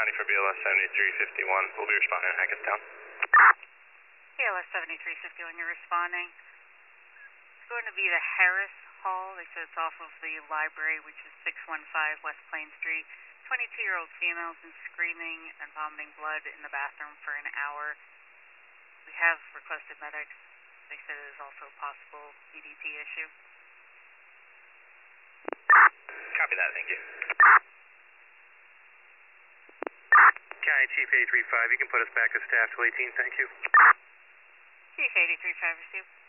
County for BLS 7351. We'll be responding to Hackettstown. BLS 7351, you're responding. It's going to be the Harris Hall. They said it's off of the library, which is 615 West Plain Street. 22-year-old female's been screaming and vomiting blood in the bathroom for an hour. We have requested medics. They said it is also a possible EDP issue. Copy that, thank you. County Chief 835, you can put us back as staff till 18, thank you. Chief 835 received.